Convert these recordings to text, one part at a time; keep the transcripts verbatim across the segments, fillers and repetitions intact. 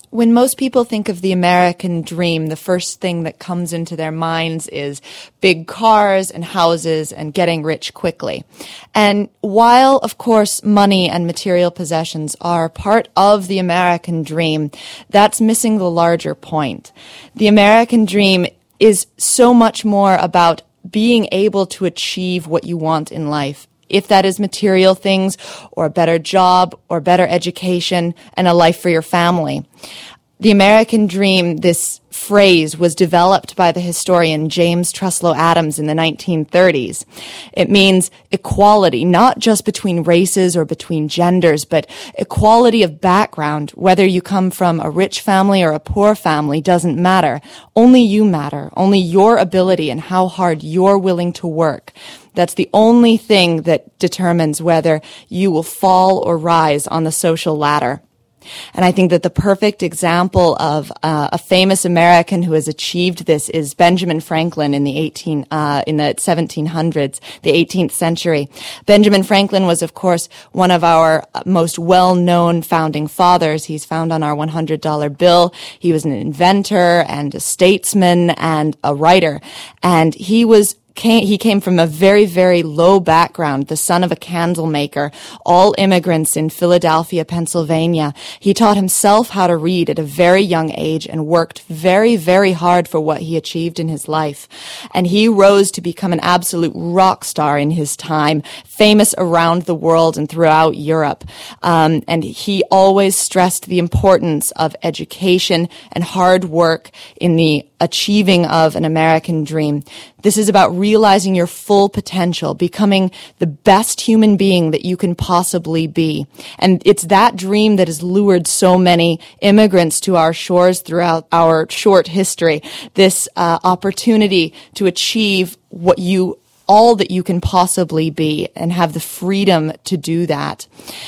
When most people think of the American dream, the first thing that comes into their minds is big cars and houses and getting rich quickly. And while, of course, money and material possessions are part of the American dream, that's missing the larger point. The American dream is so much more about being able to achieve what you want in life. If that is material things or a better job or better education and a life for your family. The American dream, this phrase, was developed by the historian James Truslow Adams in the nineteen thirties. It means equality, not just between races or between genders, but equality of background. Whether you come from a rich family or a poor family doesn't matter. Only you matter. Only your ability and how hard you're willing to work. That's the only thing that determines whether you will fall or rise on the social ladder. And I think that the perfect example of uh, a famous American who has achieved this is Benjamin Franklin in the eighteen uh, in the seventeen hundreds, the eighteenth century. Benjamin Franklin was, of course, one of our most well-known founding fathers. He's found on our one hundred dollar bill. He was an inventor and a statesman and a writer, and he was Came, he came from a very, very low background, the son of a candle maker, all immigrants in Philadelphia, Pennsylvania. He taught himself how to read at a very young age and worked very, very hard for what he achieved in his life. And he rose to become an absolute rock star in his time, famous around the world and throughout Europe. Um, and he always stressed the importance of education and hard work in the achieving of an American dream. This is about realizing your full potential, becoming the best human being that you can possibly be. And it's that dream that has lured so many immigrants to our shores throughout our short history. This uh, opportunity to achieve what you, all that you can possibly be and have the freedom to do that.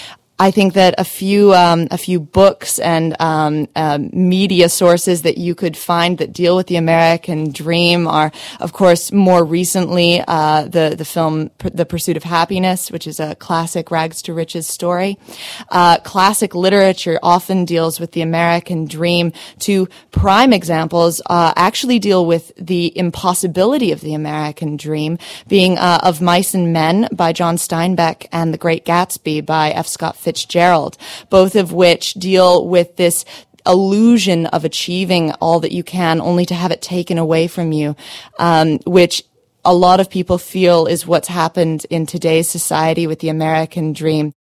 I think that a few um, a few books and um, uh, media sources that you could find that deal with the American dream are, of course, more recently uh, the the film The Pursuit of Happiness, which is a classic rags to riches story. Uh, classic literature often deals with the American dream. Two prime examples uh, actually deal with the impossibility of the American dream, being uh, Of Mice and Men by John Steinbeck and The Great Gatsby by F. Scott Fitzgerald, both of which deal with this illusion of achieving all that you can only to have it taken away from you, um, which a lot of people feel is what's happened in today's society with the American dream.